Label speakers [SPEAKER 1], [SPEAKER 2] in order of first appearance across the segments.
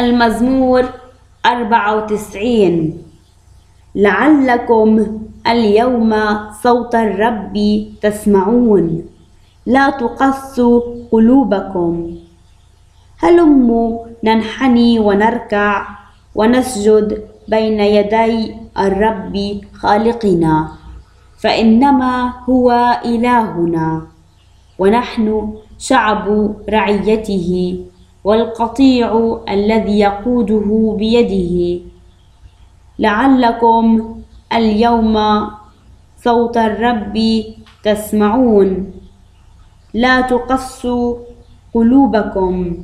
[SPEAKER 1] المزمور 94. لعلكم اليوم صوت الرب تسمعون، لا تقسوا قلوبكم. هلموا ننحني ونركع ونسجد بين يدي الرب خالقنا، فإنما هو إلهنا ونحن شعب رعيته والقطيع الذي يقوده بيده. لعلكم اليوم صوت الرب تسمعون، لا تقسوا قلوبكم.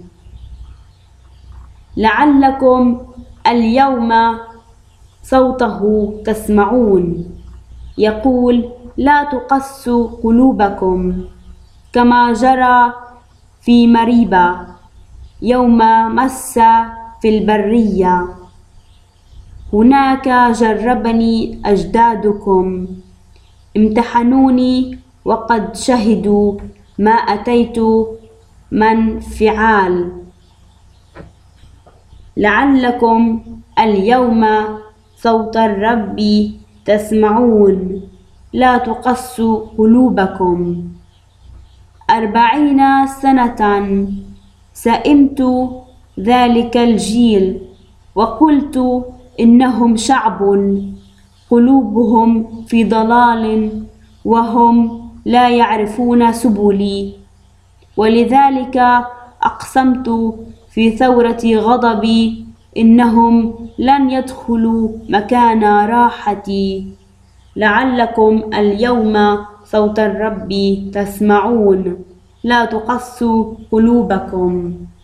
[SPEAKER 1] لعلكم اليوم صوته تسمعون، يقول لا تقسوا قلوبكم، كما جرى في مريبة يوم مس في البرية. هناك جربني أجدادكم، امتحنوني وقد شهدوا ما أتيت من فعال. لعلكم اليوم صوت الرب تسمعون، لا تقسوا قلوبكم. 40 سنة سئمت ذلك الجيل، وقلت إنهم شعب قلوبهم في ضلال وهم لا يعرفون سبلي. ولذلك أقسمت في ثورة غضبي إنهم لن يدخلوا مكان راحتي. لعلكم اليوم صوت الرب تسمعون، لا تقسوا قلوبكم.